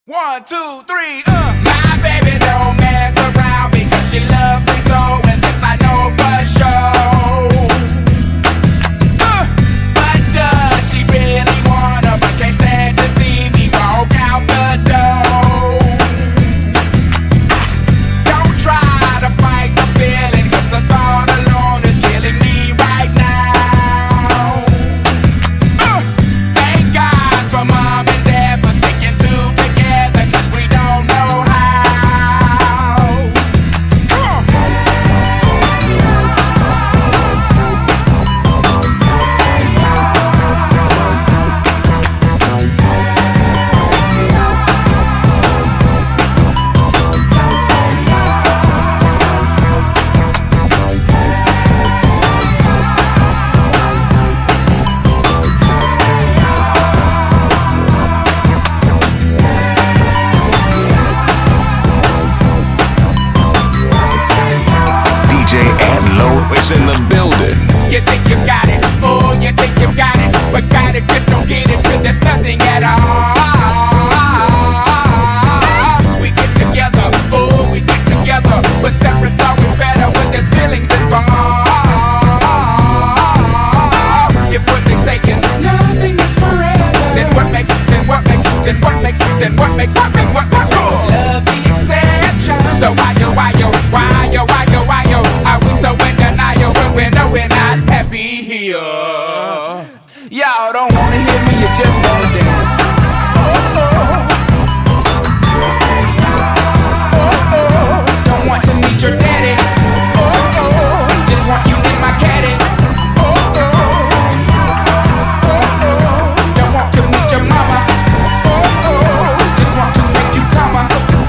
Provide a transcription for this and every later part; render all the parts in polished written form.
1, 2, 3, My baby don't mess around because she loves me so, and this I know for sure. But does she really wanna, but can't stand to see me walk out the door? Don't try to fight the feeling, cause the thought alone is killing me right now. Thank God for mom and dad for sticking two together, cause we don't know how. DJ Adlo is in the building. You think you got it, oh, you think you got it, but got it, just don't get it, cause there's nothing at all. We get together, oh, we get together, but separate's always better when there's feelings involved. If what they say is nothing is forever, then what makes love the exception? So why yo, are we so in denial when we know we're not happy here? Y'all don't wanna hear me, you just wanna dance. Don't want to meet your daddy. Just want you in my caddy. Don't want to meet your mama. Just want to make you come.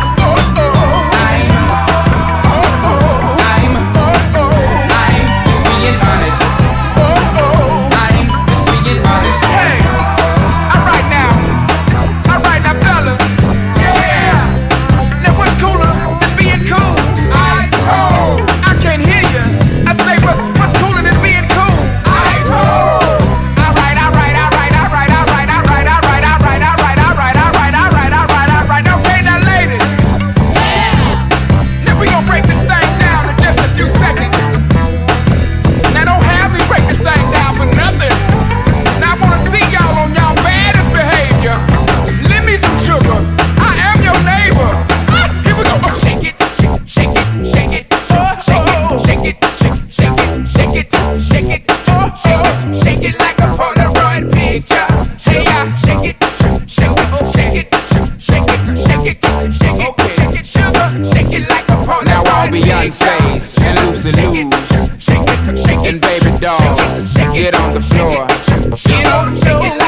I'm just being honest. I'm just being honest. Hey, alright now, fellas. Yeah. Now what's cooler than being cool? Ice cold. I can't hear you. I say what's cooler than being cool? Ice cold. Alright. Okay, now ladies. Yeah. Now we gon' break this thing down in just a few seconds. Now don't have me break this thing down for nothing. Now I wanna see y'all on y'all baddest behavior. Lend me some sugar. I am your neighbor. Here we go. Shake it, shake it, shake it, shake it, shake it, shake it, shake it, shake it, shake it, shake it like a Polaroid picture. Hey, shake it, shake it, shake it, shake it, shake it, shake it, shake it, sugar, shake it like a Polaroid picture. Now all Beyonce's and Lucy Lou's and Baby Dolls, get on the floor. Get on the floor.